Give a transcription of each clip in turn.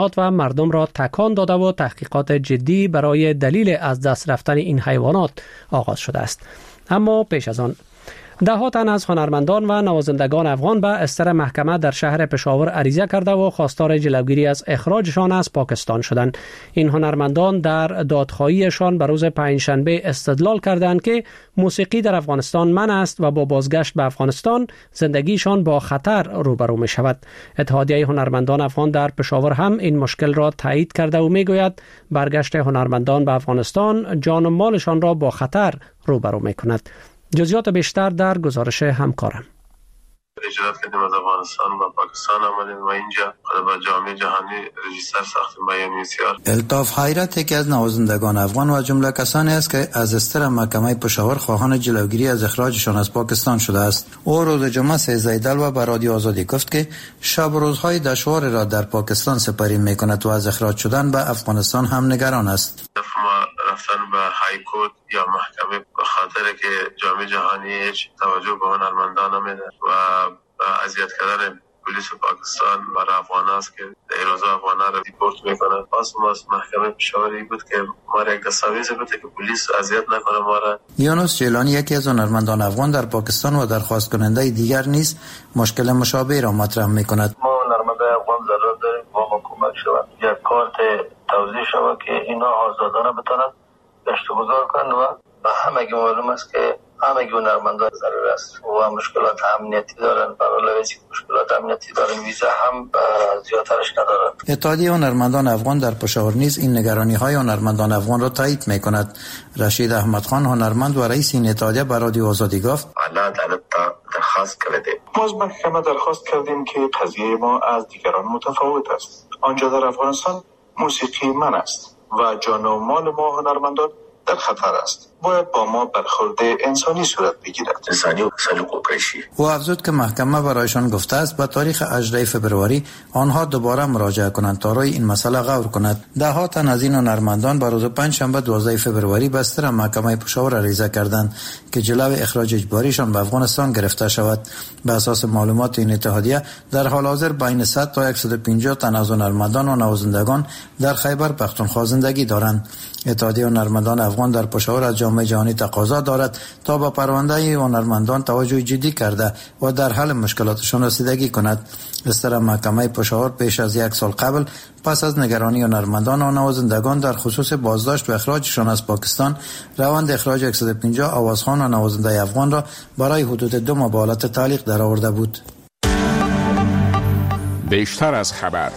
و مردم را تکان داده و تحقیقات جدی برای دلیل از دست رفتن این حیوانات آغاز شده است. اما پیش از آن ده‌ها تن از هنرمندان و نوازندگان افغان به استر محکمه در شهر پشاور عریضه کرده و خواستار جلوگیری از اخراجشان از پاکستان شدند. این هنرمندان در دادخواهیشان به روز پنجشنبه استدلال کردند که موسیقی در افغانستان منع است و با بازگشت به افغانستان زندگیشان با خطر روبرو می شود. اتحادیه هنرمندان افغان در پشاور هم این مشکل را تایید کرده و می گوید برگشت هنرمندان به افغانستان جان و مالشان را با خطر روبرو می کند. جزئیات بیشتر در گزارش همکارم. اجرات کردیم از افغانستان و پاکستان آمدیم و اینجا با جامعه جهانی رجیستر ساختیم با UNHCR. الطاف حیرت یکی از نوازندگان افغان و جمله کسانی است که از استر محکمه پشاور خواهان جلوگیری از اخراجشان از پاکستان شده است. او روز جمعه 13 دلو به رادیو آزادی گفت که شب و روزهای دشوار را در پاکستان سپری می‌کند و از اخراج شدن به افغانستان هم نگران است. رفتن به های کورت یا محکمه به خاطر که جامعه جهانی هیچ توجه به هنرمندان نمیده و اذیت کردن پلیس پاکستان برای افغان است که در روزا افغان را دیپورت میکنند. پس ما از محکمه پشاوری بود که ما را یک دستاویز بده که پلیس اذیت نکنه ما را. یونس جیلانی یکی از هنرمندان افغان در پاکستان و درخواست کننده دیگر نیز مشکل مشابه را مطرح میکند. ما هنرمندان افغان ضرورت داریم با کمک شود یک کارت توزیع شود که اینا آزادانه بتونن گشت و گذار کنند و همگی معلوم است که همگی هنرمندان ضرور است و مشکلات امنیتی دارن. برای لحاظ مشکلات امنیتی دارن ویزا هم زیادترش ندارن. اتحادیه هنرمندان افغان در پشاور نیز این نگرانی‌های هنرمندان افغان را تایید می‌کند. رشید احمد خان هنرمند و رئیس این اتحادیه به رادیو آزادی گفت: عدالت درخواست کردیم. ما از محکمه درخواست کردیم که قضیه ما از دیگران متفاوت است. آنجا در افغانستان موسیقی من است و جان و مال ما هنرمندان در خطر است. باید با ما برخورد انسانی صورت بگیرد. انسانی و سلوک و پیشی. او افزود که محکمه برایشان گفته است به تاریخ 18 فبروری آنها دوباره مراجعه کنند تا روی این مسئله غور کند. ده‌ها تن از این هنرمندان به روز پنجشنبه 12 فبروری به استر محکمه پشاور عریضه کردند که جلوی اخراج اجباریشان به افغانستان گرفته شود. به اساس معلومات این اتحادیه در حال حاضر بین 100 تا 150 تن از هنرمندان و نوازندگان در خیبر پختونخوا زندگی دارند. اتحادیه هنرمندان افغان در پشاور از جامعه جهانی تقاضا دارد تا به پرونده هنرمندان توجه جدی کرده و در حل مشکلاتشان رسیدگی کند. استر محکمه پشاور پیش از یک سال قبل پس از نگرانی هنرمندان و نوازندگان در خصوص بازداشت و اخراجشان از پاکستان روند اخراج 150 آوازخوان و نوازنده افغان را برای حدود 2 ماه به حالت تعلیق درآورده بود. بیشتر از خبر.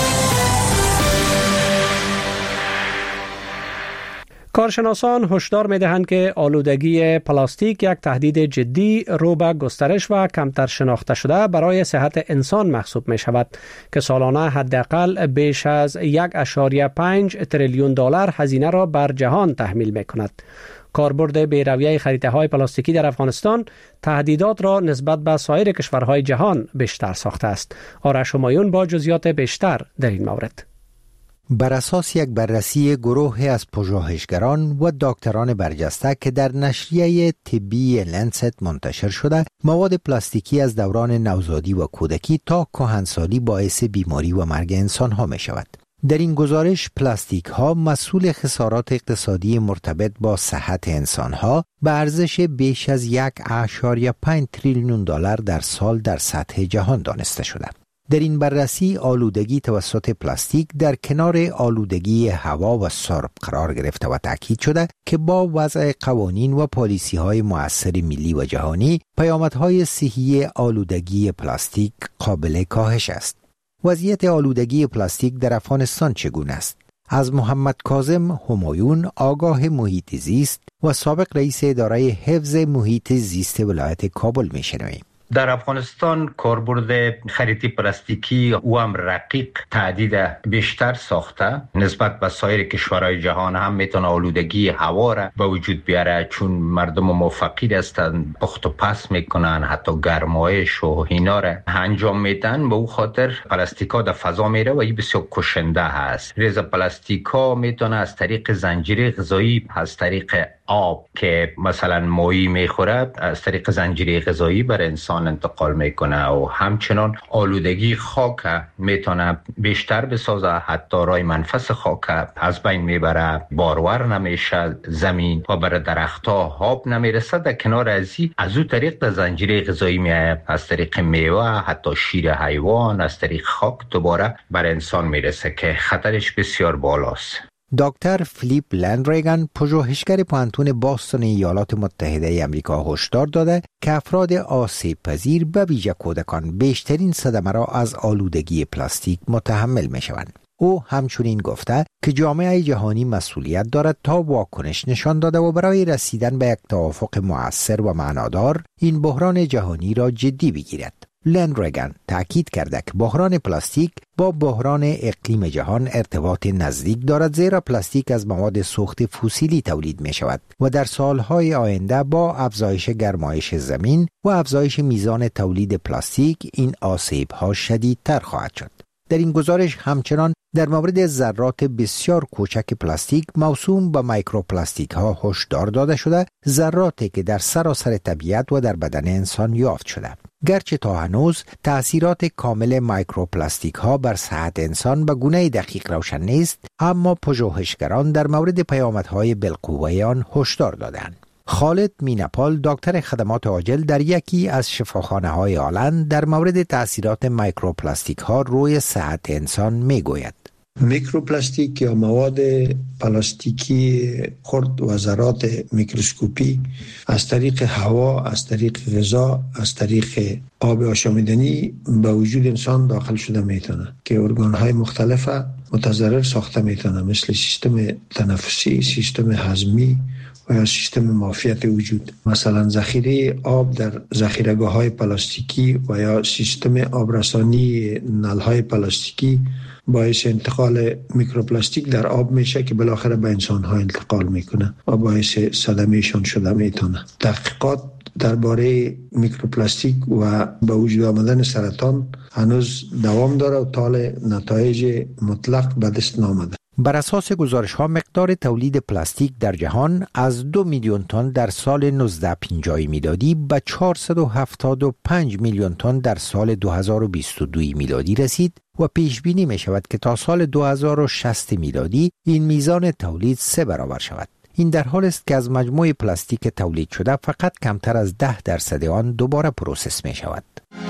کارشناسان هشدار می‌دهند که آلودگی پلاستیک یک تهدید جدی رو به گسترش و کمتر شناخته شده برای صحت انسان محسوب می‌شود که سالانه حداقل بیش از 1.5 تریلیون دلار هزینه را بر جهان تحمیل می‌کند. کاربرد بی‌رویه خریده‌های پلاستیکی در افغانستان تهدیدات را نسبت به سایر کشورهای جهان بیشتر ساخته است. آرش همایون با جزئیات بیشتر در این مورد. بر اساس یک بررسی گروهی از پژوهشگران و دکتران برجسته که در نشریه طبی لنست منتشر شده، مواد پلاستیکی از دوران نوزادی و کودکی تا کهنسالی باعث بیماری و مرگ انسان‌ها می شود. در این گزارش پلاستیک ها مسئول خسارات اقتصادی مرتبط با صحت انسان‌ها به ارزش بیش از 1.5 تریلیون دلار در سال در سطح جهان دانسته شده. در این بررسی آلودگی توسط پلاستیک در کنار آلودگی هوا و سرب قرار گرفته و تاکید شده که با وضع قوانین و پالیسی‌های مؤثر ملی و جهانی پیامدهای صحی آلودگی پلاستیک قابل کاهش است. وضعیت آلودگی پلاستیک در افغانستان چگونه است؟ از محمد کاظم همایون، آگاه محیط زیست و سابق رئیس اداره حفظ محیط زیست ولایت کابل می‌شنویم. در افغانستان کاربرد خرید پلاستیکی و هم رقیق تهدید بیشتر ساخته نسبت به سایر کشورهای جهان. هم میتونه آلودگی هوا را به وجود بیاره چون مردم موفقی هستند پخت و پس میکنن، حتی گرمایش و اینا را انجام میدن. به او خاطر پلاستیکا در فضا میره و این بسیار کشنده هست. ریز پلاستیکا میتونه از طریق زنجیره غذایی، از طریق آب که مثلا ماهی میخوره از طریق زنجیره غذایی بر انسان انتقال میکنه و همچنان آلودگی خاک میتونه بیشتر بسازه، حتی رای منفس خاک از بین میبره، بارور نمیشه زمین و بر درختها آب نمیرسه. در کنار از او طریق در زنجیره غذایی میایه، از طریق میوه، حتی شیر حیوان، از طریق خاک دوباره بر انسان میرسه که خطرش بسیار بالاست. دکتر فیلیپ لندریگان، پژوهشگر پوهنتون باستون ایالات متحده آمریکا، هشدار داده که افراد آسیب پذیر به ویژه کودکان بیشترین صدمه را از آلودگی پلاستیک متحمل می شوند. او همچنین گفته که جامعه جهانی مسئولیت دارد تا واکنش نشان داده و برای رسیدن به یک توافق مؤثر و معنادار این بحران جهانی را جدی بگیرد. لندریگان تأکید کرده که بحران پلاستیک با بحران اقلیم جهان ارتباط نزدیک دارد، زیرا پلاستیک از مواد سوخت فسیلی تولید می شود و در سالهای آینده با افزایش گرمایش زمین و افزایش میزان تولید پلاستیک این آسیب‌ها شدیدتر خواهد شد. در این گزارش همچنان در مورد ذرات بسیار کوچک پلاستیک موسوم به میکروپلاستیک ها هشدار داده شده، ذراتی که در سراسر طبیعت و در بدن انسان یافت شده. گرچه تا هنوز تأثیرات کامل میکروپلاستیک ها بر صحت انسان به گونه دقیق روشن نیست، اما پژوهشگران در مورد پیامدهای بالقوه آن هشدار دادند. خالد مینپال، دکتر خدمات عاجل در یکی از شفاخانه‌های آلند، در مورد تأثیرات میکروپلاستیک ها روی صحت انسان میگوید. میکروپلاستیک یا مواد پلاستیکی خرد و ذرات میکروسکوپی از طریق هوا، از طریق غذا، از طریق آب آشامیدنی به وجود انسان داخل شده میتونه که ارگان‌های مختلف متضرر ساخته میتونه، مثل سیستم تنفسی، سیستم هضمی و یا سیستم معافیت وجود. مثلا ذخیره آب در ذخیره‌گاه‌های پلاستیکی و یا سیستم آبرسانی نل‌های پلاستیکی باعث انتقال میکروپلاستیک در آب میشه که بالاخره به انسان‌ها انتقال میکنه و باعث صدمه‌شان شده میتونه. تحقیقات درباره میکروپلاستیک و به وجود آمدن سرطان هنوز دوام داره و طال نتایج مطلق به دست نامده. بر اساس گزارش ها مقدار تولید پلاستیک در جهان از 2 میلیون تن در سال 1950 میلادی به 475 میلیون تن در سال 2022 میلادی رسید و پیش بینی می شود که تا سال 2060 میلادی این میزان تولید 3 برابر شود. این در حال است که از مجموع پلاستیک تولید شده فقط کمتر از 10% آن دوباره پروسس می شود.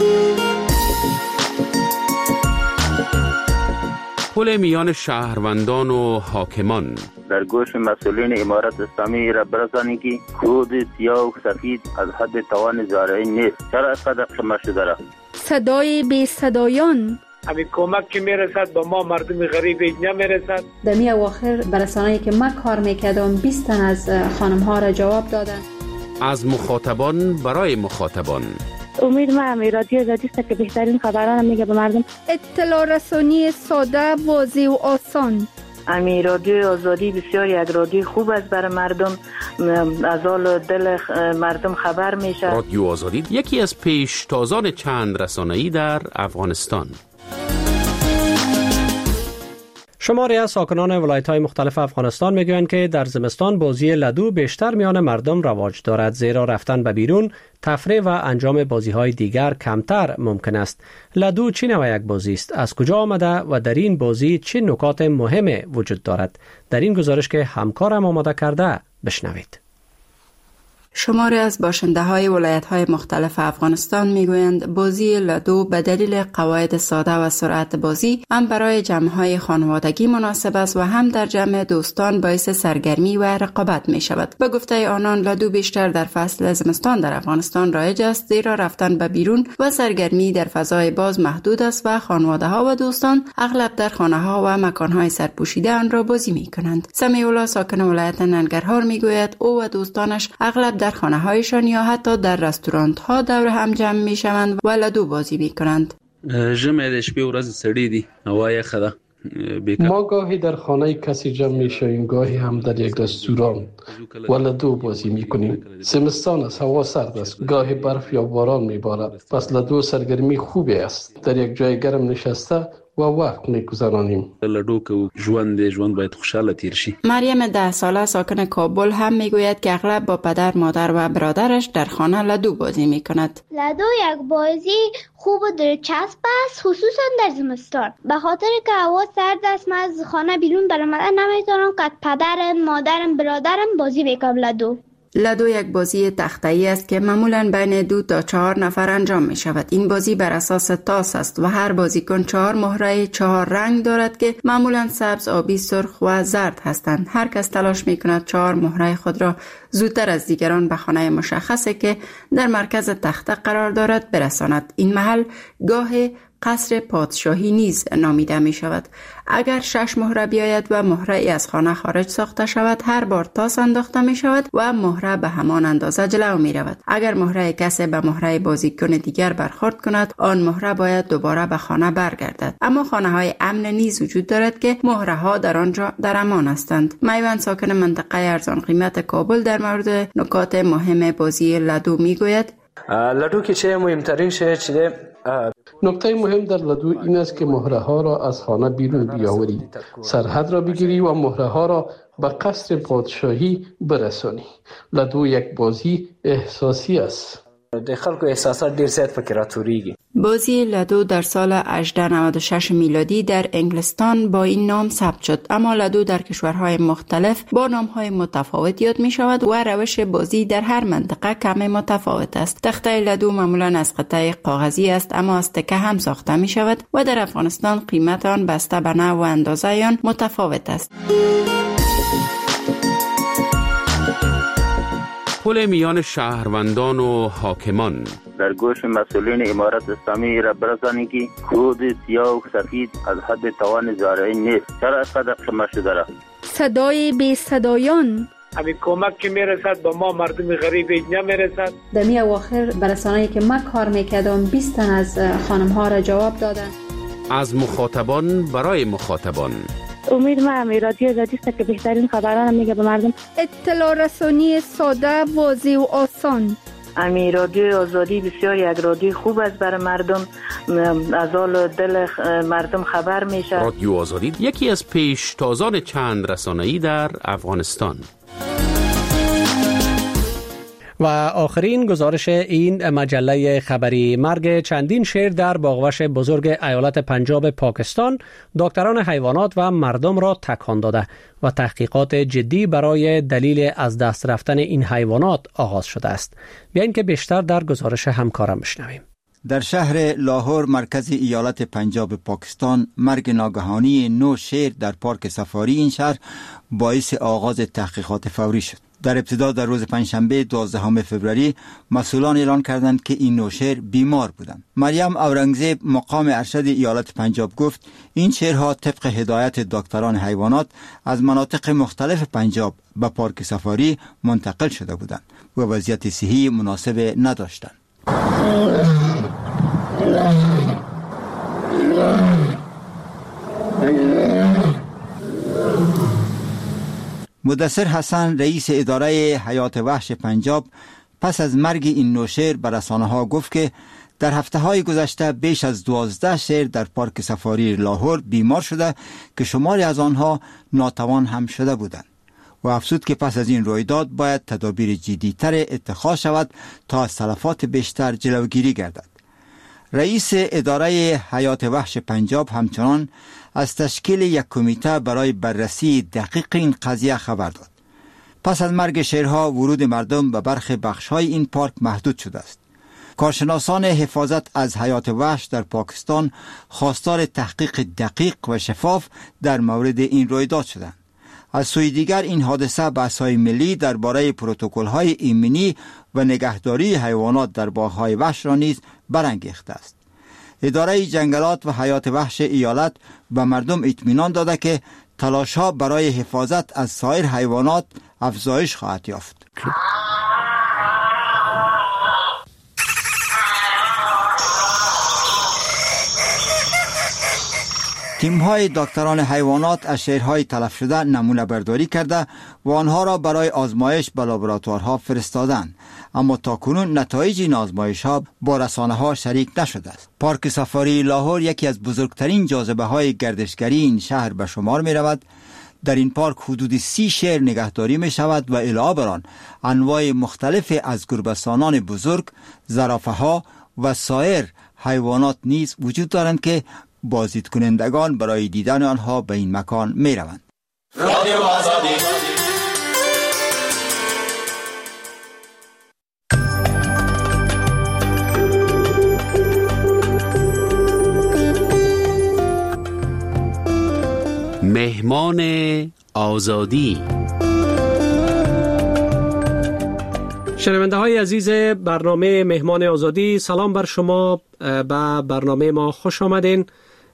پل میان شهروندان و حاکمان. در گوش مسئولین امارت اسلامی را برسانی که کود سیاه و سفید از حد توان زارعی نیست. چرا اینقدر خمه شده را؟ صدای بی صدایان. همین کمک که میرسد با ما مردم غریب نمیرسد. در می اواخر برسانه‌ای که من کار میکردم 20 تن از خانم ها را جواب دادن. از مخاطبان برای مخاطبان. امید ما همی رادیو آزادی است که بهترین خبران میگه به مردم. اطلاع رسانی ساده، واضح و آسان. امی رادیو آزادی بسیار یک رادیو خوب است برای مردم، از حال دل مردم خبر میشه. رادیو آزادی یکی از پیشتازان چند رسانه‌ای در افغانستان. شماری از ساکنان ولایت‌های مختلف افغانستان میگویند که در زمستان بازی لدو بیشتر میان مردم رواج دارد، زیرا رفتن به بیرون، تفریح و انجام بازی‌های دیگر کمتر ممکن است. لدو چه نوع یک بازی است؟ از کجا آمده و در این بازی چه نکات مهم وجود دارد؟ در این گزارش که همکارم آماده کرده بشنوید. شماری از باشنده‌های ولایت‌های مختلف افغانستان می‌گویند بازی لدو به دلیل قواعد ساده و سرعت بازی هم برای جمع‌های خانوادگی مناسب است و هم در جمع دوستان باعث سرگرمی و رقابت می‌شود. به گفته آنان لدو بیشتر در فصل زمستان در افغانستان رایج است، زیرا رفتن به بیرون و سرگرمی در فضای باز محدود است و خانواده‌ها و دوستان اغلب در خانه‌ها و مکان‌های سرپوشیده آن را بازی می‌کنند. سمیع الله ساکن ولایت ننگرهار می‌گوید او و دوستانش اغلب در خانه‌هایشان یا حتی در رستوران‌ها دور هم جمع می‌شوند و لدو بازی می‌کنند. ژمی د شپې ورځ سړې دي، هوا یخه ده. ما گاهی در خانه کسی جمع می‌شویم، گاهی هم در یک رستوران و لدو بازی می‌کنیم. زمستان است، هوا سرد است، گاهی برف یا باران می‌بارد، پس لدو سرگرمی خوبی است. در یک جای گرم نشسته و وقت میگذرانیم. لدو که ژوند باید خوشحال تیر شي. مریم 10 ساله ساکن کابل هم میگوید که اغلب با پدر، مادر و برادرش در خانه لدو بازی میکند. لدو یک بازی خوب و دلچسب است، خصوصا در زمستان. به خاطر که هوا سرد است، من از خانه بیرون برآمدن نمیتونم که پدرم، مادرم، برادرم بازی بکنم لدو. لدو یک بازی تخته‌ای است که معمولاً بین 2 تا 4 نفر انجام می شود. این بازی بر اساس تاس است و هر بازیکن 4 مهره 4 رنگ دارد که معمولاً سبز، آبی، سرخ و زرد هستند. هر کس تلاش می کند 4 مهره خود را زودتر از دیگران به خانه مشخصی که در مرکز تخته قرار دارد برساند. این محل گاه قصر پادشاهی نیز نامیده می شود. اگر 6 مهره بیاید و مهره ای از خانه خارج ساخته شود، هر بار تاس انداخته می شود و مهره به همان اندازه جلو می رود. اگر مهره کسی به مهره بازیکن دیگر برخورد کند، آن مهره باید دوباره به خانه برگردد. اما خانه های امن نیز وجود دارد که مهره ها در آنجا در امان هستند. میوان ساکن منطقه ارزان قیمت کابل در مورد نکات مهم بازی لدو می گوید. لدو که چه مهمترین شی چیه؟ نکته مهم در لدو این است که مهره ها را از خانه بیرون بیاوری، سرحد را بگیری و مهره ها را به قصر پادشاهی برسانی. لدو یک بازی احساسی است. د خلکو احساسات ډیر زیات پکې راټوریږي. بازی لدو در سال 1896 میلادی در انگلستان با این نام ثبت شد، اما لدو در کشورهای مختلف با نامهای متفاوت یاد می شود و روش بازی در هر منطقه کمی متفاوت است. تخته لدو معمولا از قطعه کاغذی است، اما از تکه هم ساخته می شود و در افغانستان قیمت آن بسته به نوع و اندازه آن متفاوت است. پل میان شهروندان و حاکمان در گوش مسئولین امارت اسلامی را برسانی که خود سیاه و سفید از حد توان زارعین نیست. چرا از قدر شما شده را؟ صدای بی صدایان. همین کمک که میرسد با ما مردم غریب نمیرسد. در می اواخر برسانه‌ای که من کار میکردم 20 تن از خانم ها را جواب دادن. از مخاطبان برای مخاطبان. امید ما رادیو آزادی است که بهترین خبران میگه به مردم. اطلاع رسانی ساده، واضح و آسان. رادیو آزادی بسیار یک رادیو خوب است برای مردم، از حال دل مردم خبر میشه. رادیو آزادی یکی از پیشتازان چند رسانه‌ای در افغانستان. و آخرین گزارش این مجله خبری: مرگ چندین شیر در باغوش بزرگ ایالت پنجاب پاکستان دکتران حیوانات و مردم را تکان داده و تحقیقات جدی برای دلیل از دست رفتن این حیوانات آغاز شده است. بیایید که بیشتر در گزارش همکارم بشنویم. در شهر لاهور مرکز ایالت پنجاب پاکستان مرگ ناگهانی 9 شیر در پارک سفاری این شهر باعث آغاز تحقیقات فوری شد. در ابتدا در روز پنجشنبه 12 فوریه مسئولان اعلان کردند که این 9 شیر بیمار بودند. مریم اورنگزیب مقام ارشد ایالت پنجاب گفت این شیرها طبق هدایت دکتران حیوانات از مناطق مختلف پنجاب به پارک سفاری منتقل شده بودند و وضعیت صحی مناسب نداشتند. مدثر حسن رئیس اداره حیات وحش پنجاب پس از مرگ این 9 شیر به رسانه‌ها گفت که در هفته‌های گذشته بیش از 12 شیر در پارک سفاری لاهور بیمار شده که شماری از آنها ناتوان هم شده بودند و افزود که پس از این رویداد باید تدابیر جدی‌تر اتخاذ شود تا از تلفات بیشتر جلوگیری گردد. رئیس اداره حیات وحش پنجاب همچنان از تشکیل یک کمیته برای بررسی دقیق این قضیه خبر داد. پس از مرگ شیرها ورود مردم به برخی بخش‌های این پارک محدود شده است. کارشناسان حفاظت از حیات وحش در پاکستان خواستار تحقیق دقیق و شفاف در مورد این رویداد شدند. از سوی دیگر این حادثه بحث‌های ملی درباره پروتکل‌های ایمنی و نگهداری حیوانات در باغ‌های وحش را نیز برانگیخته است. اداره جنگلات و حیات وحش ایالت به مردم اطمینان داده که تلاش‌ها برای حفاظت از سایر حیوانات افزایش خواهد یافت. تیم‌های دکتران حیوانات از شیرهای تلف شده نمونه برداری کرده و آنها را برای آزمایش به لابراتوارها فرستادند، اما تاکنون نتایج این آزمایش‌ها با رسانه‌ها شریک نشده است. پارک سفاری لاهور یکی از بزرگترین جاذبه‌های گردشگری این شهر به شمار می‌رود. در این پارک حدود 30 شیر نگهداری می شود و علاوه بر آن انواع مختلف از گربه‌سانان بزرگ، زرافه‌ها و سایر حیوانات نیز وجود دارند که بازدید کنندگان برای دیدن آنها به این مکان می روند. رادیو آزادی. مهمان آزادی. شنونده های عزیز برنامه مهمان آزادی، سلام بر شما. به برنامه ما خوش آمدین.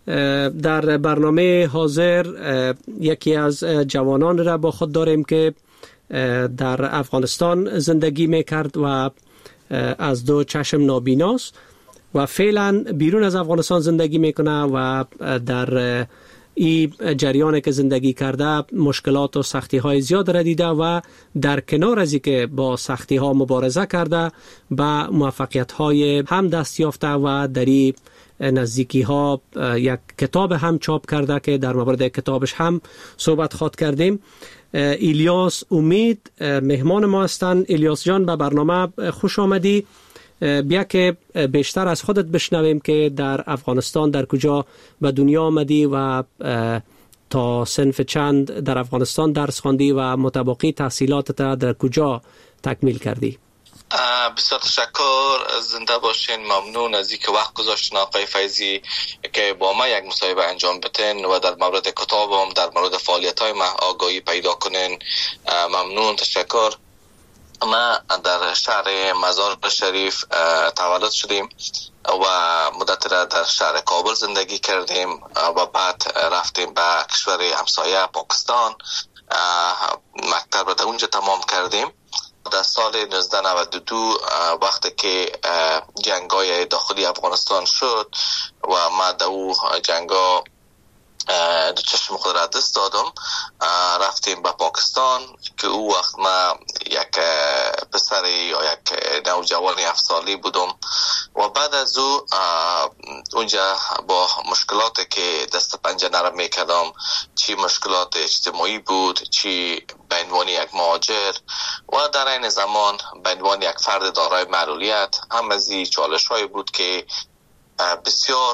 در برنامه حاضر یکی از جوانان را با خود داریم که در افغانستان زندگی میکرد و از دو چشم نابیناست و فعلا بیرون از افغانستان زندگی میکنه و در این جریان که زندگی کرده مشکلات و سختی های زیاد را دیده و در کنار از اینکه با سختی ها مبارزه کرده به موفقیت های هم دست یافته و در این نزدیکی ها یک کتاب هم چاپ کرده که در مورد کتابش هم صحبت خواهد کردیم. الیاس امید مهمان ما هستند. الیاس جان، به برنامه خوش آمدی. بیا که بیشتر از خودت بشنویم که در افغانستان در کجا به دنیا آمدی و تا صنف چند در افغانستان درس خواندی و متبقی تحصیلاتت در کجا تکمیل کردی؟ بسیار تشکر، زنده باشین. ممنون از اینکه وقت گذاشتین آقای فیضی که با ما یک مصاحبه انجام بدین و در مورد کتابم، در مورد فعالیت‌های ما آگاهی پیدا کنین. ممنون، تشکر. ما در شهر مزار شریف تولد شدیم و مدت را در شهر کابل زندگی کردیم و بعد رفتیم به کشور همسایه پاکستان، مکتب را در اونجا تمام کردیم. در سال 1992 وقتی که جنگ‌های داخلی افغانستان شد و ما در او جنگ‌ها دو چشم خود را دست دادم، رفتیم به پاکستان که او وقت ما یک پسر یا یک نوجوان 7 سالی بودم و بعد از او اونجا با مشکلاتی که دست پنجه نرم میکردم، چی مشکلات اجتماعی بود، چی به عنوان یک مهاجر و در این زمان به عنوان یک فرد دارای معلولیت، هم از این چالش‌های بود که بسیار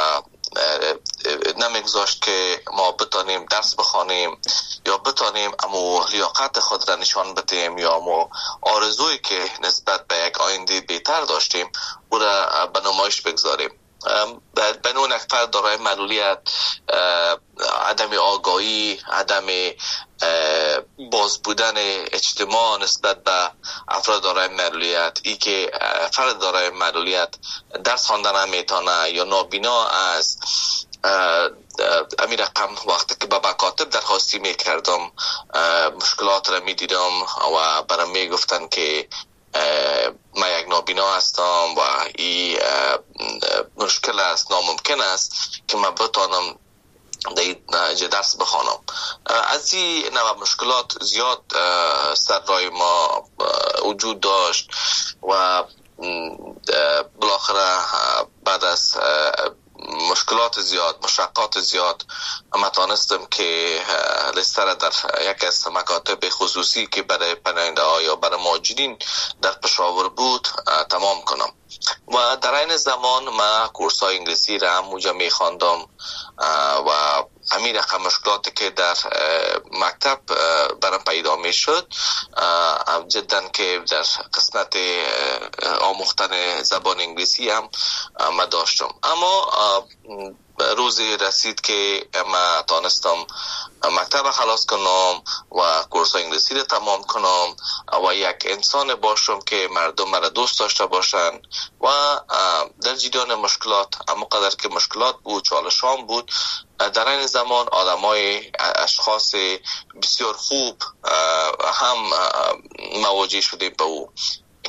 نمیگذاشت که ما بتانیم درس بخوانیم یا بتانیم اما لیاقت خود را نشان بدیم یا ما آرزویی که نسبت به یک آینده بهتر داشتیم او را به نمایش بگذاریم. به نوع یک فرد دارای معلولیت، عدم آگاهی، عدم باز بودن اجتماع نسبت به افراد دارای معلولیت، ای که فرد دارای معلولیت درس خواندن نمیتونه یا نابینا است، امی رقم وقتی که به مکاتب درخواستی میکردم مشکلات را میدیدم و برام میگفتن که من یک نابینا هستم و این مشکل است، ناممکن است که من بتانم در درس بخوانم. از این نوع مشکلات زیاد سر رای ما وجود داشت و بالاخره بعد از مشکلات زیاد، مشقات زیاد، اما تانستم که لیست را در یک از مکاتب خصوصی که برای پناهنده ها یا برای مهاجرین در پشاور بود تمام کنم و در این زمان ما کورس های انگلیسی را هم اونجا می خواندم و همین رقم مشکلاتی که در مکتب برام پیدا می شد جدا که در قسمت آموختن زبان انگلیسی هم ما داشتم. اما روزی رسید که ما تانستم مکتب خلاص کنم و کورس انگلیسی رو تمام کنم و یک انسان باشم که مردم مرا دوست داشته باشن و در جریان مشکلات، اما قدر که مشکلات بود، چالشان بود، در این زمان آدمای اشخاص بسیار خوب هم مواجه شدیم به او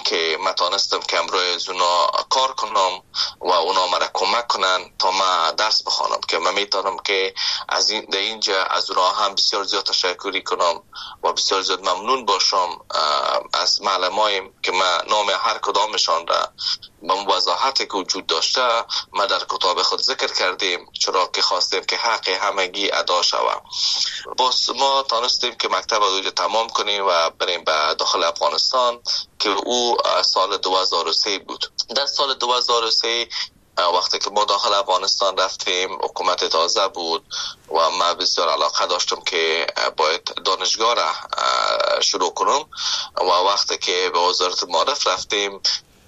که من تانستم که امروی از اونا کار کنم و اونا مرا کمک کنن تا من درس بخوانم، که من میتونم که از اینجا از اونا هم بسیار زیاد تشکری کنم و بسیار زیاد ممنون باشم از معلمایم که من نام هر کدامشان را به وضاحتی که وجود داشته ما در کتاب خود ذکر کردیم، چرا که خواستیم که حق همگی ادا شود. باز ما تانستیم که مکتب رو تمام کنیم و بریم به داخل افغانستان که او سال 2003 بود. در سال 2003 وقتی که ما داخل افغانستان رفتیم حکومت تازه بود و من بسیار علاقه داشتم که باید دانشگاه را شروع کنم و وقتی که به وزارت معارف رفتیم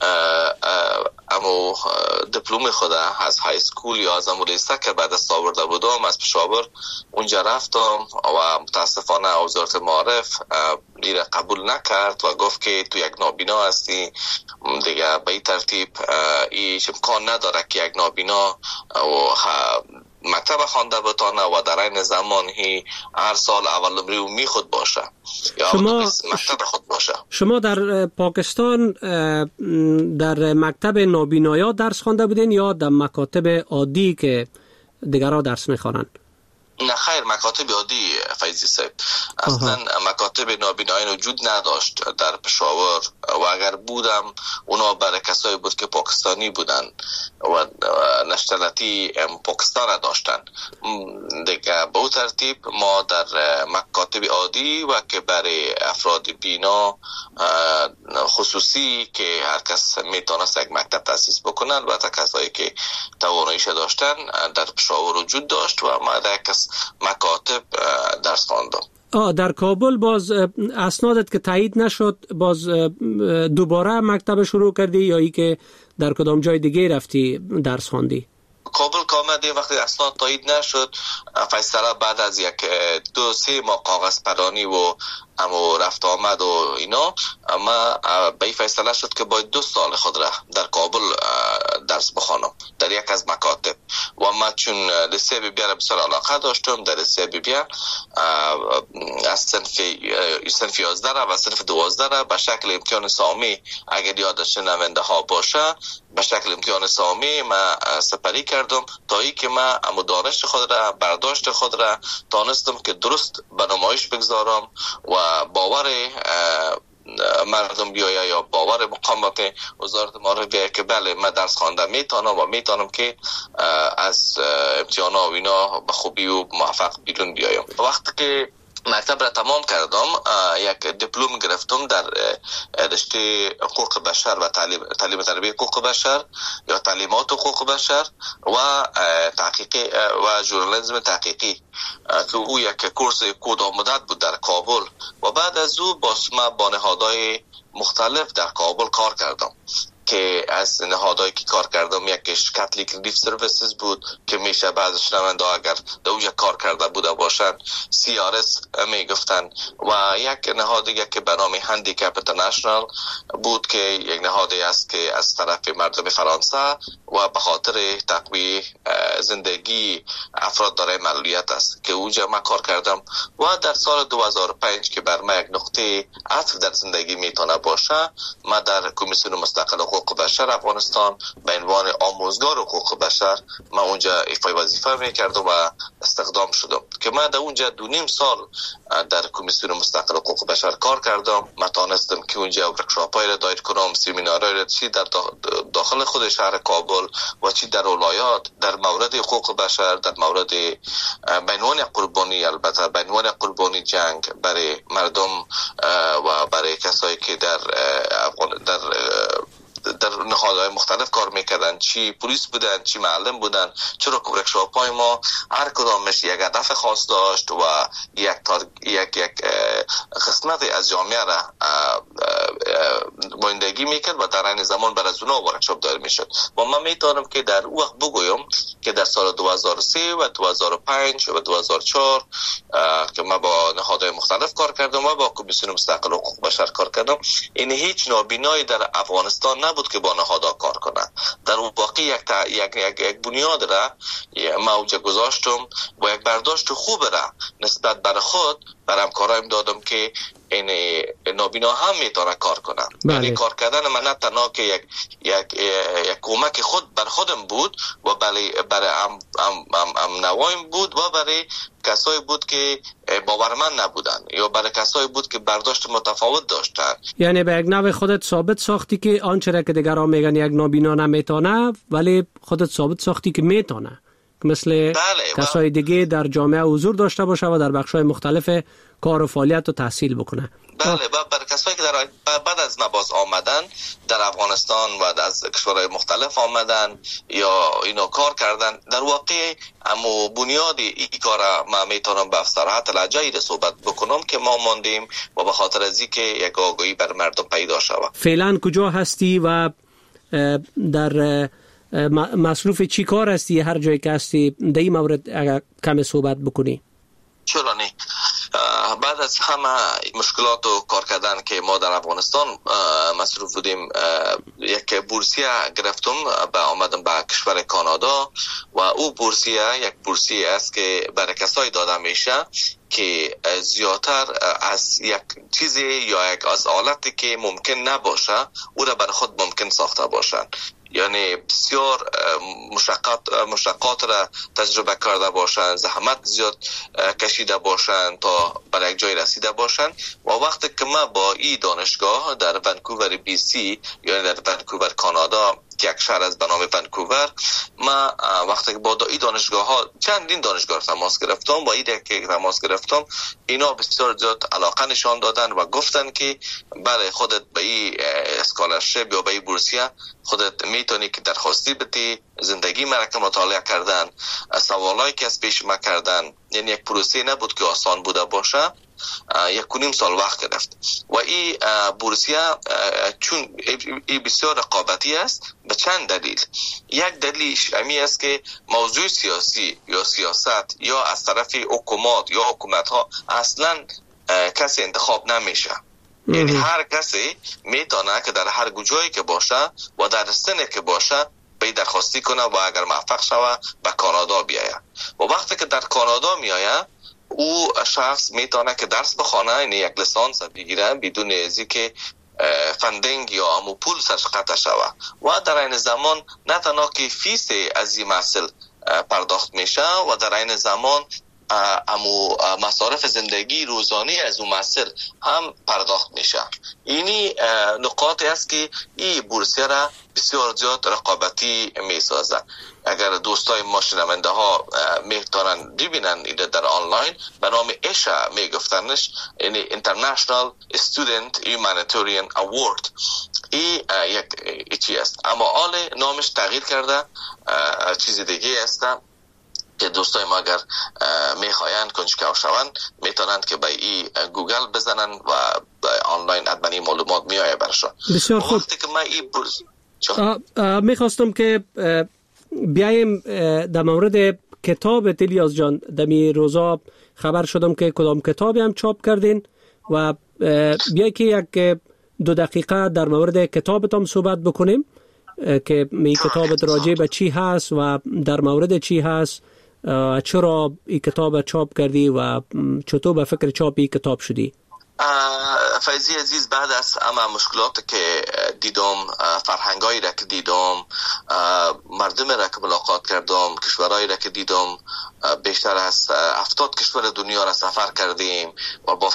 اما دیپلم خود از های اسکول یا از لیسه که بعد از آورده بودم از پشاور اونجا رفتم و متاسفانه وزارت معارف دیره قبول نکرد و گفت که تو یک نابینا هستی دیگه به این ترتیب ایش امکان نداره که یک نابینا و مکتب خوانده بتانه و در این زمان هر سال اول نمره می خود باشه یا مکتب خود باشه. شما در پاکستان در مکتب نابینایا درس خوانده بودین یا در مکاتب عادی که دیگرها درس میخوانند؟ نه خیر، مکاتب عادی فیضی صاحب. اصلا مکاتب نابینایی وجود نداشت در پشاور و اگر بودم اونا برای کسایی بود که پاکستانی بودن و نشنالیتی پاکستان داشتن دیگه. به اون ترتیب ما در مکاتب عادی و که برای افراد بینا خصوصی که هر کس میتونست یک مکتب تاسیس بکنن و کسایی که تواناییش داشتن در پشاور وجود داشت و ما در مکاتب درس خواندم. در کابل باز اسنادت که تایید نشد باز دوباره مکتب شروع کردی یا ای که در کدام جای دیگه رفتی درس خواندی؟ کابل که آمدیم وقتی اسناد تایید نشد فیصله بعد از یک 2-3 ماه کاغذ پرانی و اما رفت آمد و اینا اما به این فیصله شد که باید 2 سال خود را در کابل درس بخوانم در یک از مکاتب و من چون لیسه بی بی را بسیار علاقه داشتم در لیسه بی بی از صنف 11 را و صنف 12 را به شکل امتحان سامی اگر یادش نمینده ها باشه به شکل امتحان سامی من سپری کردم تا ای که من دانش خود را برداشت خود را دانستم که درست به نمایش بگذارم و باور مردم بیایه یا باور مقامات وزارت معارف بیایه که بله من درس خوانده میتونم و میتونم که از امتحانا و اینا به خوبی و موفق بیرون بیایم. وقتی که مکتب را تمام کردم یک دیپلم گرفتم در رشته حقوق بشر و تعلیم تربیت حقوق بشر یا تعلیمات حقوق بشر و تحقیقی و ژورنالیسم تحقیقی که او یک کورس کوتاه مدت بود در کابل و بعد از او با نهادهای مختلف در کابل کار کردم که از نهادهایی که کار کردم یکیش کاتولیک ریلیف سرویسز بود که میشه بعضی شنونده اگر در اونجا کار کرده بوده باشن CRS میگفتن و یک نهاد دیگه که به نام هندیکپ اینترنشنال بود که یک نهادی است که از طرف مردم فرانسه و به خاطر تقویت زندگی افراد دارای معلولیت است که اونجا من کار کردم و در سال 2005 که بر من یک نقطه عطف در زندگی میتونه باشه من در کمیسیون مستقل حقوق بشر افغانستان به عنوان آموزگار حقوق بشر من اونجا ایفای وظیفه میکردم و استخدام شدم که من در اونجا 2.5 سال در کمیسیون مستقل حقوق بشر کار کردم. من تانستم که اونجا ورکشاپ‌های را دایر کنم، سمینارهای را چی در داخل خود شهر کابل و چی در ولایات در مورد حقوق بشر در مورد به عنوان قربانی البته به عنوان قربانی جنگ برای مردم و برای کسایی که در نهادهای مختلف کار میکردن، چی پلیس بودن چی معلم بودن، چرا که ورکشاپ‌های ما هر کدامش یک هدف خاص داشت و یک قسمت از جامعه را نمایندگی میکرد و در این زمان بر از اونها ورکشاپ دایر میشد و من میتونم که در اون وقت بگویم که در سال 2003 و 2005 و 2004 که من با نهادهای مختلف کار کردم و با کمیسیون مستقل حقوق بشر کار کردم. این هیچ نابینایی در افغانستان نبود که با نهادها کار کنه. در واقع یک بنیاد را موجه گذاشتم و یک برداشت خوب را نسبت بر خود بر همکارایم دادم که این نابینا هم میتونه کار کنه. یعنی کار کردن من نه تنها که یک کمک خود بر خودم بود و برای نوایم بود و برای کسایی بود که باورمند نبودن یا برای کسایی بود که برداشت متفاوت داشتن. یعنی به یک نوع خودت ثابت ساختی که آنچه را که دیگران میگن یک نابینا نمیتونه، ولی خودت ثابت ساختی که میتونه، مثل کسای دیگه در جامعه حضور داشته باشه و در بخش‌های مختلف کار و فعالیت و تحصیل بکنه. بله، برای کسایی که بعد از مباز آمدن در افغانستان و از کشورهای مختلف آمدن یا اینو کار کردن، در واقع اما بنیادی این کار ما میتونم به صراحت لجایی صحبت بکنم که ما ماندیم و به خاطر از اینکه یک آگاهی بر مردم پیدا شود. فعلا کجا هستی و در مصروف چی کار هستی؟ هر جایی که هستی در این مورد اگر کم صحبت بکنی. چرا نه؟ بعد از همه مشکلات و کار کردن که ما در افغانستان مصروف بودیم، یک بورسیه گرفتم و آمدم به کشور کانادا و او بورسیه یک بورسیه است که برای کسایی داده میشه که زیادتر از یک چیزی یا یک از آلتی که ممکن نباشه او را برای خود ممکن ساخته باشن. یعنی بسیار مشقات را تجربه کرده باشن، زحمت زیاد کشیده باشن تا برای یک جای رسیده باشن و وقتی که ما با این دانشگاه در ونکوور BC یعنی در ونکوور کانادا که یک شهر از به نام ونکوور، ما وقتی که با این دانشگاه ها چندین دانشگاه تماس گرفتم و این که تماس گرفتم اینا بسیار زیاد علاقه نشان دادن و گفتن که برای خودت به این اسکالرشپ یا به این بورسیه خودت میتونی که درخواستی بدی. زندگی مرکم مطالعه کردن، سوالایی که از پیش ما کردن، یعنی یک پروسه نبود که آسان بوده باشه. 1.5 سال وقت گرفت و این بورسیه چون این بسیار رقابتی است به چند دلیل. یک دلیلش امی است که موضوع سیاسی یا سیاست یا از طرف حکومت یا حکومت ها اصلا کسی انتخاب نمیشه. یعنی هر کسی میتونه که در هر جایی که باشه و در سنی که باشه به درخواستی کنه و اگر موفق شوه به کانادا بیاید و وقتی که در کانادا میآید او شخص میتونه که درس بخونه، یعنی یک لیسانس بگیره بدون ازی که فندینگ یا امو پول سرش قطع شوه و در این زمان نه تنها که فیس از این محصول پرداخت میشه و در این زمان امو مصارف زندگی روزانه از اون محصول هم پرداخت میشه. اینی نقاطی است که این بورسیه را بسیار زیاد رقابتی میسازه. اگر دوستای ما شنونده ها میتونن ببینن ایده در آنلاین به نام ایشا میگفتنش، یعنی International Student Humanitarian Award. این یک چی است اما حال نامش تغییر کرده، چیز دیگه است که دوستای ما اگر میخواین کنجکاو شوند میتونند که به این گوگل بزنن و آنلاین ادمنی معلومات میایه برشان. بسیار خوب. وقتی که من این میخواستم که بیایم در مورد کتاب الیاس جان. دمی روزا خبر شدم که کدام کتابی هم چاپ کردین و بیایی که یک 2 دقیقه در مورد کتابتان صحبت بکنیم که می کتابت راجع به چی هست و در مورد چی هست، چرا این کتاب چاپ کردی و چطور به فکر چاپ این کتاب شدی؟ فیضی عزیز، بعد از اما مشکلات که دیدم، فرهنگایی را که دیدم، مردم را که ملاقات کردم، کشورهایی را که دیدم، بیشتر از 70 کشور دنیا را سفر کردیم و با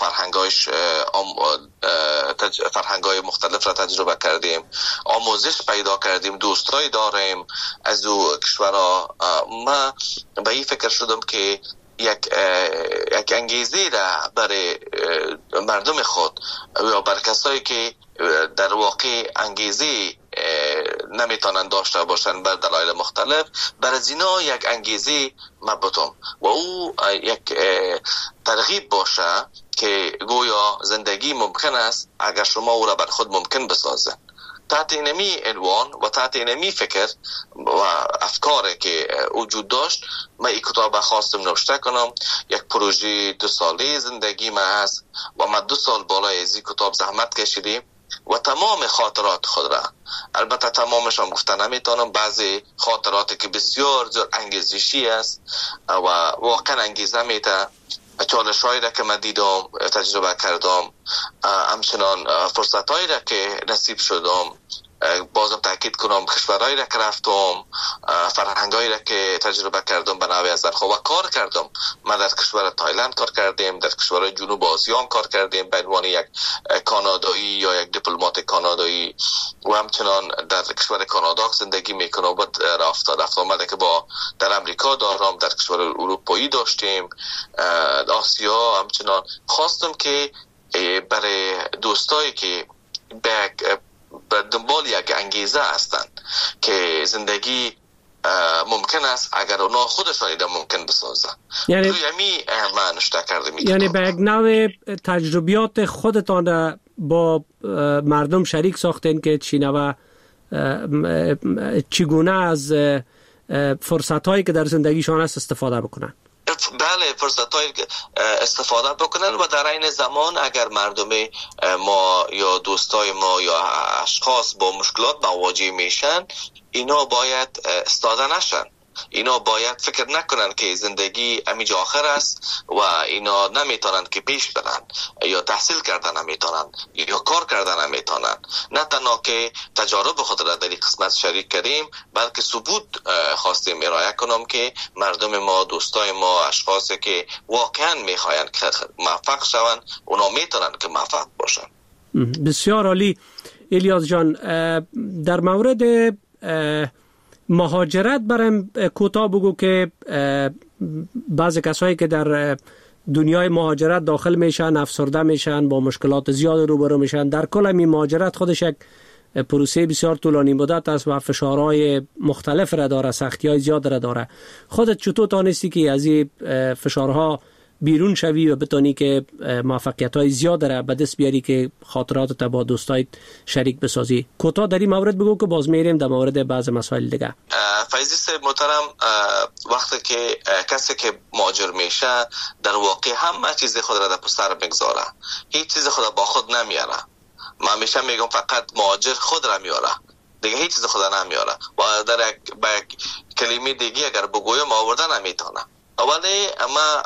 فرهنگای مختلف را تجربه کردیم، آموزش پیدا کردیم، دوستایی داریم از او کشورها. من به این فکر شدم که یک انگیزه را برای مردم خود یا برای کسایی که در واقع انگیزه نمیتونن داشته باشن بر دلایل مختلف، برای اینا یک انگیزه مبتم و او یک ترغیب باشه که گویا زندگی ممکن است اگر شما او را بر خود ممکن بسازن. تحت اینمی عنوان و تحت اینمی فکر و افکاری که وجود داشت من این کتاب خواستم نوشته کنم. یک پروژه 2 ساله زندگی من هست و من 2 سال بالای از این کتاب زحمت کشیدیم و تمام خاطرات خود را، البته تمامش هم گفته نمیتونم، بعضی خاطراتی که بسیار زیاد انگیزشی است و واقعا انگیزه میده، چالش‌هایی را که من دیدم تجربه کردم، همچنان فرصت‌هایی را که نصیب شدم، بازم تاکید کنم کشورهایی را که رفتم، فرهنگایی را که تجربه کردم به نوعی از و کار کردم. من در کشور تایلند کار کردیم، در کشورهای جنوب آسیا هم کار کردیم به عنوان یک کانادایی یا یک دیپلمات کانادایی و همچنان در کشور کانادا زندگی میکنم و رفت آمده که با در امریکا دارم، در کشور اروپایی داشتیم، آسیا. همچنان خواستم که برای دوستایی که به دنبال یک انگیزه هستند که زندگی ممکن است اگر اونا خودشان ایده ممکن بسازن، یعنی من نشته کرده یعنی به یک نوع تجربیات خودتان با مردم شریک ساختین که چگونه از فرصت‌هایی که در زندگیشان است استفاده بکنن. بله، فرصت‌های استفاده بکنن و در این زمان اگر مردم ما یا دوستای ما یا اشخاص با مشکلات مواجه میشن، اینا باید استاده نشن، اینا باید فکر نکنن که زندگی همینجا آخر است و اینا نمیتونن که پیش برن یا تحصیل کردن نمیتونن یا کار کردن نمیتونن. نه تنها که تجارب خود را در این قسمت شریک کردیم، بلکه ثبوت خواستیم ارائه کنم که مردم ما، دوستای ما، اشخاصی که واقعا میخواین که موفق شون، اونا میتونن که موفق باشن. بسیار عالی. الیاس جان، در مورد مهاجرت برام کوتاه بگو که بعضی کسایی که در دنیای مهاجرت داخل میشن افسرده میشن، با مشکلات زیاد روبرو میشن. در کل این مهاجرت خودش یک پروسه بسیار طولانی مدت است و فشارهای مختلف را داره، سختی‌های زیاد را داره. خودت چطور تانستی که از این فشارها بیرون شوی و بتونی که موفقیت‌های زیاد را به دست بیاری که خاطراتت با دوستایت شریک بسازی؟ کوتاه در این مورد بگو که باز میریم در مورد بعض مسائل دیگه. فیضی صاحب محترم، وقتی که کسی که مهاجر میشه در واقع همه چیز خود را در پسر میگذاره، هیچ چیز خود با خود نمیاره. من همیشه میگم فقط مهاجر خود را میاره، دیگه هیچ چیز خود نمیاره و در یک کلمه دیگه اگر بگویم آوردن نمیتونه. اولی اما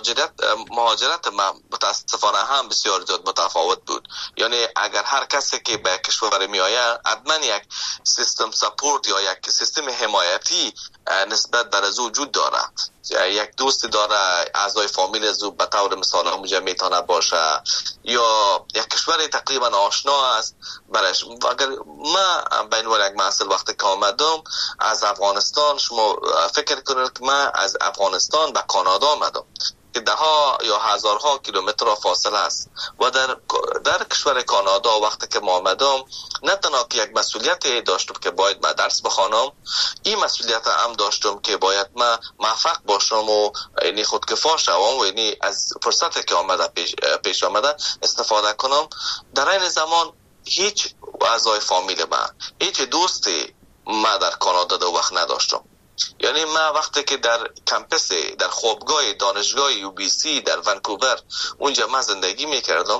مهاجرت ما متاسفانه هم بسیار زیاد متفاوت بود. یعنی اگر هر کسی که به کشور می آید حتما یک سیستم سپورت یا یک سیستم حمایتی نسبت بر از وجود داره. یک دوستی داره، اعضای فامیل از او به طور مثال همونجا میتونه باشه، یا یک کشور تقریبا آشنا است برش. اگر ما بین یک محصل وقتی که آمدم از افغانستان، شما فکر کنید که من از افغانستان به کانادا آمدم که ده ها یا هزارها کیلومتر فاصله است و در کشور کانادا وقتی که ما آمدم نه تنها که یک مسئولیت داشتم که باید من درس بخوانم، این مسئولیت هم داشتم که باید من موفق باشم و یعنی خودکفا شوم و یعنی از فرصتی که آمده پیش آمده استفاده کنم. در این زمان هیچ اعضای فامیل من، هیچ دوستی من در کانادا دو وقت نداشتم. یعنی من وقتی که در کمپس، در خوابگاه دانشگاه UBC در ونکوور اونجا من زندگی میکردم،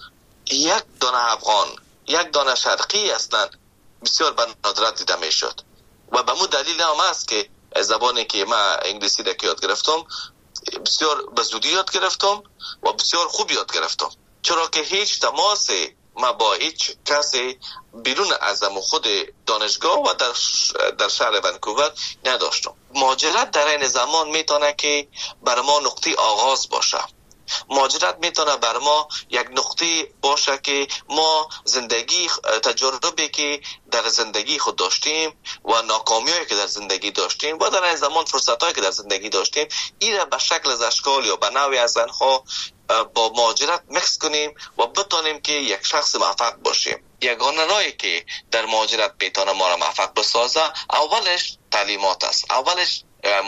یک دانه افغان، یک دانه شرقی اصلا بسیار به ندرت دیده میشد و به مو دلیل هم است که زبانی که من انگلیسی را که یاد گرفتم بسیار به زودی یاد گرفتم و بسیار خوب یاد گرفتم، چرا که هیچ تماسی ما با هیچ کسی بیرون از خود دانشگاه و در شهر ونکوور نداشتم. مهاجرت در این زمان میتونه که بر ما نقطه آغاز باشه. مهاجرت میتونه بر ما یک نقطه باشه که ما زندگی، تجربه که در زندگی خود داشتیم و ناکامیایی که در زندگی داشتیم و در این زمان فرصتایی که در زندگی داشتیم، این را به شکل از اشکال یا به نوعی از آنها با مهاجرت مکس کنیم و بتونیم که یک شخص موفق باشیم. یگانه راهی که در مهاجرت میتونه ما را موفق بسازه اولش تعلیمات است، اولش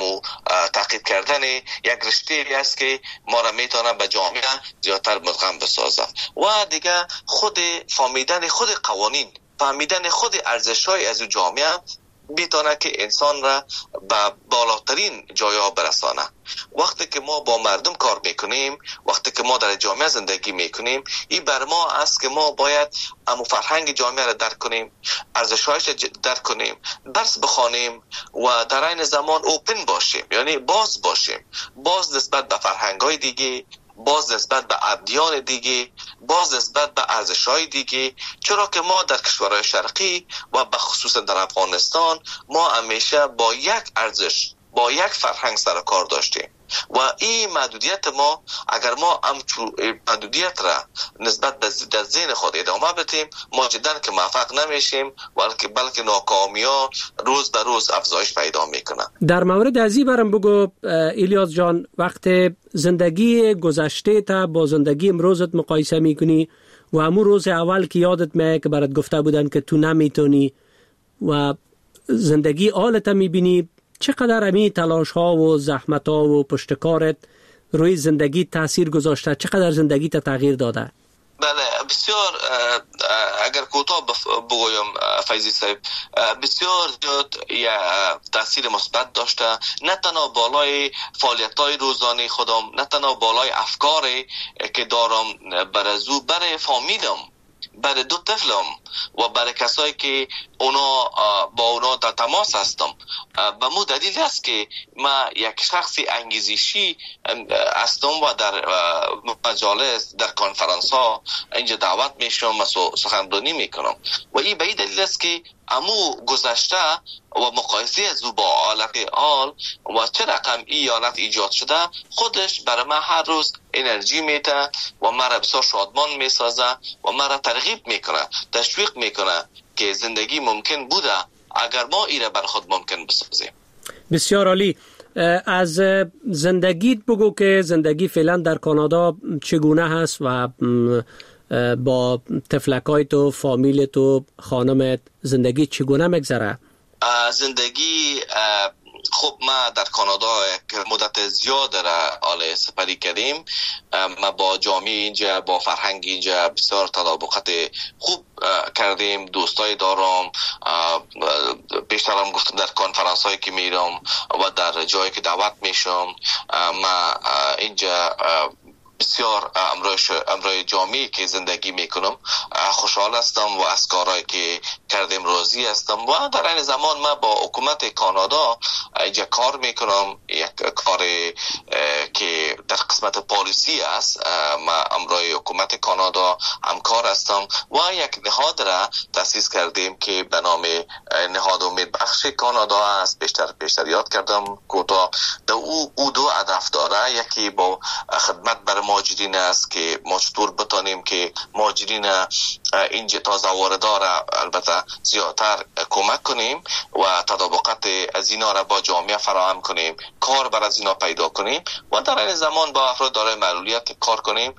تحقیق کردن یک رشته است که ما را میتونه به جامعه زیادتر مدغم بسازه و دیگه خود فهمیدن خود قوانین فهمیدن خود ارزش‌های از جامعه میتونه که انسان را به بالاترین جایا برسانه. وقتی که ما با مردم کار میکنیم، وقتی که ما در جامعه زندگی میکنیم، این بر ما است که ما باید امو فرهنگ جامعه را درک کنیم، ارزش‌هایش را درک کنیم، درس بخوانیم و در این زمان اوپن باشیم، یعنی باز باشیم، باز نسبت به فرهنگ‌های دیگه، باز نسبت به ادیان دیگه، باز نسبت به ارزش‌های دیگه. چرا که ما در کشورهای شرقی و به خصوص در افغانستان ما همیشه با یک ارزش، با یک فرهنگ سر کار داشتیم و این محدودیت ما، اگر ما محدودیت را نسبت در ذهن خود ادامه بدیم، ما جدا که موفق نمیشیم، بلکه ناکامی‌ها روز به روز افزایش پیدا میکنه. در مورد ازی برام بگو الیاس جان، وقت زندگی گذشته تا با زندگی امروزت مقایسه میکنی و همون روز اول که یادت میاد که برات گفته بودن که تو نمیتونی و زندگی حالت میبینی، چقدر امی تلاش ها و زحمت ها و پشتکارت روی زندگی تاثیر گذاشته؟ چقدر زندگی تا تغییر داده؟ بله، بسیار. اگر کوتاه بگویم فیضی صاحب، بسیار زیاد تاثیر مثبت داشته، نه تنها بالای فعالیت‌های روزانه خودم، نه تنها بالای افکاری که دارم برای فامیلم، برای دو طفلم و برای کسایی که با اونا در تماس هستم. به مو دلیل است که ما یک شخصی انگیزشی هستم و در مجالس، در کنفرانس ها اینجا دعوت میشم و سخنرانی میکنم و این به این دلیل است که امو گذشته و مقایسه از او با حالت حال و چه رقم این حالت ایجاد شده، خودش برای من هر روز انرژی میده و مرا بسیار شادمان میسازه و مرا ترغیب میکنه، تشویق میکنه که زندگی ممکن بوده اگر ما ایره بر خود ممکن بسازیم. بسیار عالی. از زندگیت بگو که زندگی فعلا در کانادا چگونه هست و با تفلکای تو، فامیل تو، خانمت زندگی چگونه میگذره؟ زندگی خب ما در کانادا یک مدت زیاد را حال سپری کردیم. ما با جامعه اینجا، با فرهنگ اینجا بسیار تطابقات خوب کردیم. دوستای دارم، پیشترم گفتم در کنفرانس هایی که میرم و در جایی که دعوت میشم، ما اینجا بسیار امروی جامعه که زندگی میکنم خوشحال هستم و از کارهایی که کردیم راضی هستم و در این زمان من با حکومت کانادا اینجا کار میکنم، یک کار که در قسمت پالیسی است. من امروی حکومت کانادا همکار هستم و یک نهاد را تأسیس کردیم که به نام نهاد امید بخش کانادا است. پیشتر یاد کردم کوتاه. او دو هدف داره، یکی با خدمت بر مهاجرین است که ما چطور بتانیم که مهاجرین اینجا تازه واردار البته زیادتر کمک کنیم و تطابقات از اینا را با جامعه فراهم کنیم، کار بر از اینا پیدا کنیم و در این زمان با افراد دارای معلولیت کار کنیم.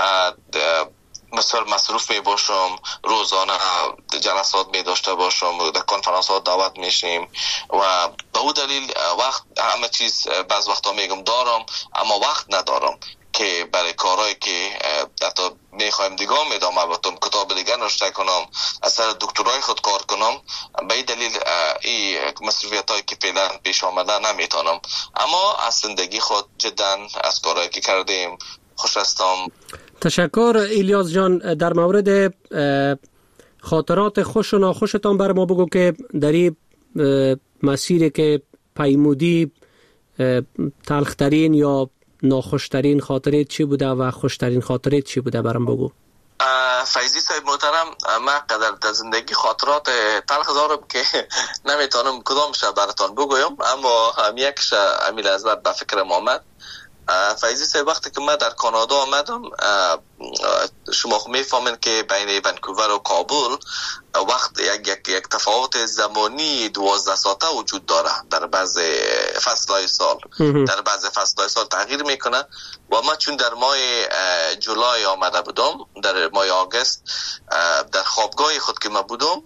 مثلا مصروف می باشم، روزانه جلسات می داشته باشم، در کنفرانس ها دعوت میشیم و به اون دلیل وقت همه چیز بعض وقتا میگم دارم اما وقت ندارم که برای کارهایی که حتی میخوایم دیگه ادامه بدم، کتاب دیگه نوشته کنم، اثر دکترای خود کار کنم. به این دلیل این مسئولیتایی که فعلا پیش آمده نمیتونم، اما از زندگی خود جدا از کارهایی که کردیم خوش هستم. تشکر الیاس جان. در مورد خاطرات خوش و ناخوشتان بر ما بگو که در این مسیری که پیمودی تلخترین یا ناخوشترین خاطرت چی بوده و خوشترین خاطرت چی بوده برام بگو. فیضی صاحب محترم، من قدر در زندگی خاطرات تلخ دارم که نمیتونم کدامش براتون بگویم، اما هم یکش امیل از به فکرم آمد. فیضی صاحب، وقتی که من در کانادا آمدم، شما میفهمین که بین ونکوور و کابل وقت یک تفاوت زمانی 12 ساعته وجود داره در بعض فصلهای سال. در بعض فصلهای سال تغییر میکنه و ما چون در ماه جولای آمده بودم، در ماه آگست در خوابگاه خود که من بودم،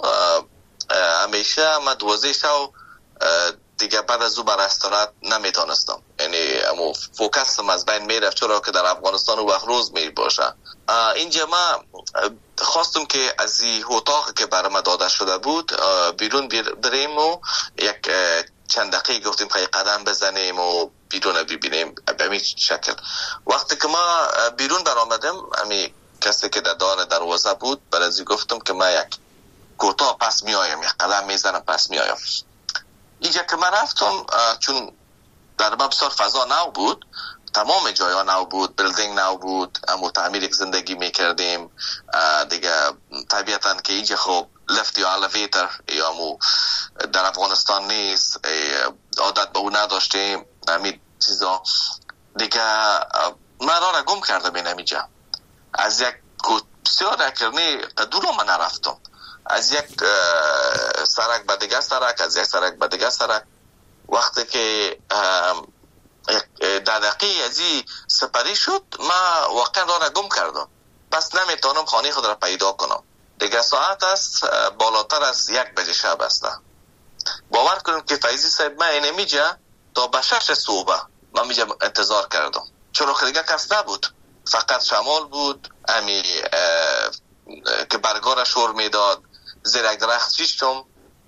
همیشه من 12 شب دیگه بعد از او بر استراحت نمیتونستم. یعنی امو فوکسم از بین میرفت، چرا که در افغانستان و وقت روز می باشه. اینجا ما خواستم که از این اتاق که برام داده شده بود بیرون بریم و یک چند دقیقه گفتیم که قدم بزنیم و بیرون ببینیم به همین شکل. وقتی که ما بیرون برآمدم، همین کسی که در دروازه بود برای گفتم که ما یک کوتاه پس می آیم، یک قدم میزنم پس می آیم. اینجا که من رفتم، چون در ما بسیار فضا نو بود، تمام جایا نو بود، بیلدینگ نو بود، اما تعمیر یک زندگی میکردیم دیگه. طبیعتا که اینجا خب لفت یا الیویتر یا امو در افغانستان نیست، عادت به اون نداشتیم، همین چیزا دیگه. من را گم کردم این اینجا. از یک بسیار اکرنی دور من نرفتم، از یک سرک به دیگه سرک، از یک سرک به دیگه سرک. وقتی که 10 دقیقه از این سپری شد، ما واقعا را گم کردم، پس نمیتونم خانه خود را پیدا کنم. دیگه ساعت است بالاتر از 1 بجه شب است. باور کنیم که فیضی صاحب من این میجا تا به 6 صبح من میجا انتظار کردم، چرا که دیگه کس نبود، فقط شمال بود امی که برگار شور میداد. زیر یک درخت شیشتم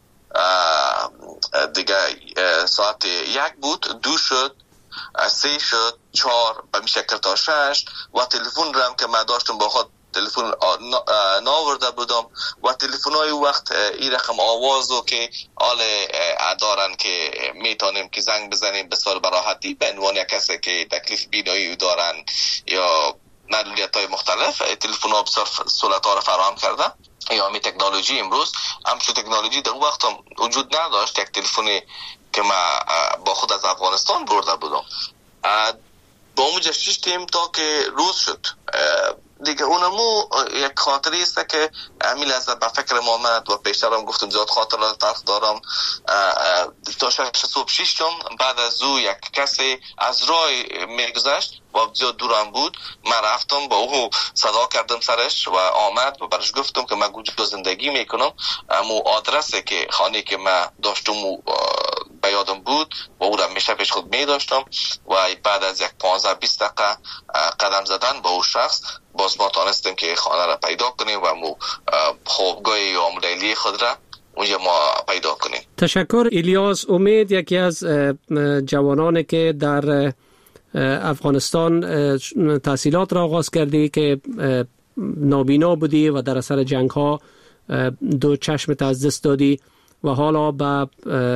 دیگه. ساعت 1 بود، 2 شد، 3 شد، 4 به میشکل تا 6. و تلفن رم که من داشتم با خود تلفن ناورده بودم و تلفن های وقت این رقم آوازو که آل دارن که میتونیم که زنگ بزنیم بسیار براحتی به عنوان کسی که تکلیف بینایی دارن یا معلولیت های مختلف. تلفن ها بسیار سهولت ها را فراهم کرده. یا می تکنولوژی امروز همچون تکنولوژی در وقت هم وجود نداشت. یک تلفنی که ما با خود از افغانستان برده بودم با اونجا شیشتیم تا که روز شد دیگه. اونمو یک خاطری است که همین لحظه به فکر ما آمد و پیشترم گفتم زیاد خاطرات تلخ دارم. تا 6 صبح شیشتم، بعد از او یک کسی از راه میگذشت و زیاد دورم بود. من رفتم با او صدا کردم سرش و آمد و برش گفتم که من کجا زندگی میکنم. امو آدرسی که خانه که من داشتم به یادم بود و او را میشه پیش خود میداشتم و بعد از یک 15-20 دقیقه قدم زدن با او شخص باز ما تانستیم که خانه را پیدا کنیم و مو خوابگاه یا لیلی خود را اونجا ما پیدا کنیم. تشکر الیاس. امید یکی از جوانانی که در افغانستان تحصیلات را آغاز کردی که نابینا بودی و در اثر جنگ ها 2 چشمت از دست دادی و حالا به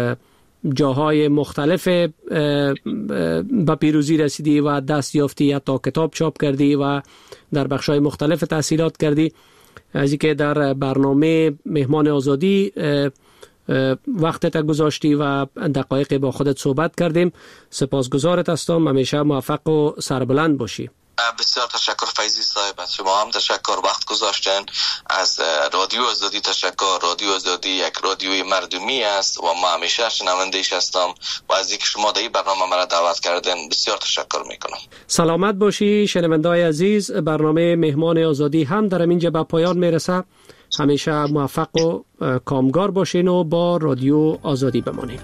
جاهای مختلف به پیروزی رسیدی و دست یافتی، حتی کتاب چاپ کردی و در بخش‌های مختلف تحصیلات کردی. از اینکه در برنامه مهمان آزادی وقتت گذاشتی و دقایق با خودت صحبت کردیم، سپاسگزارت هستم. همیشه موفق و سربلند باشی. بسیار تشکر فیضی صاحب، از شما هم تشکر وقت گذاشتن. از رادیو آزادی تشکر. رادیو آزادی یک رادیوی مردمی است و ما همیشه شنونده‌اش هستم و از اینکه شما در این برنامه مرا دعوت کردن بسیار تشکر میکنم. سلامت باشی شنونده‌های عزیز. برنامه مهمان آزادی هم در اینجا به پایان میرسه. همیشه موفق و کامگار باشین و با رادیو آزادی بمانین.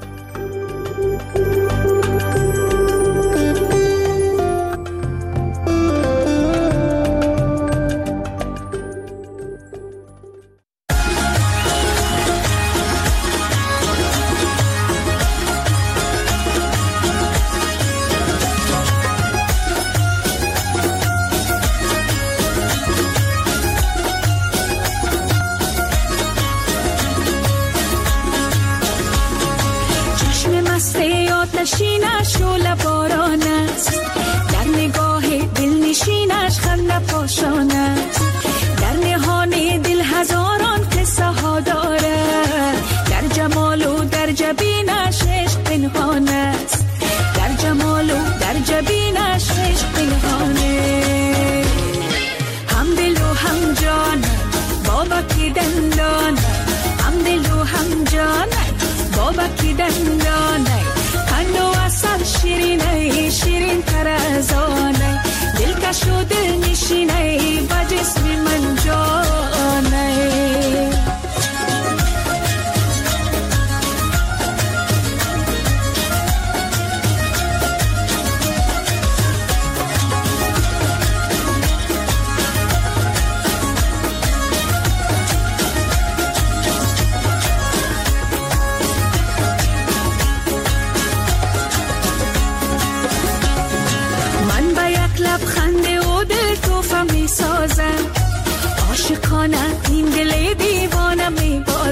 نشینش شعله باران است، در نگاه دلنشینش خنده پاشان است، در نهان دل هزاران قصه ها دارد، در جمال و در جبینش عشق پنهان است، در جمال و در جبینش عشق پنهان است. هم دل و هم جان بابک دندان، هم دل و هم جان بابک دندان، خنده و اصل شیرینه شیرین تر از آنه، دلکش و دل نشینه با جسم من جانه.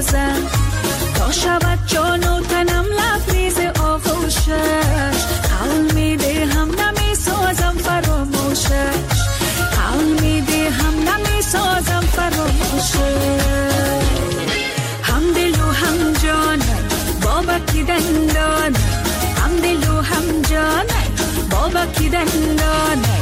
بازم تا شود جان و تنم لبریز آغوشش قول میده هم نمی سازم فراموشش قول میده هم نمی سازم فراموشش هم دل و هم جانه بابا کی دندانه هم دل و هم جانه بابا کی دندانه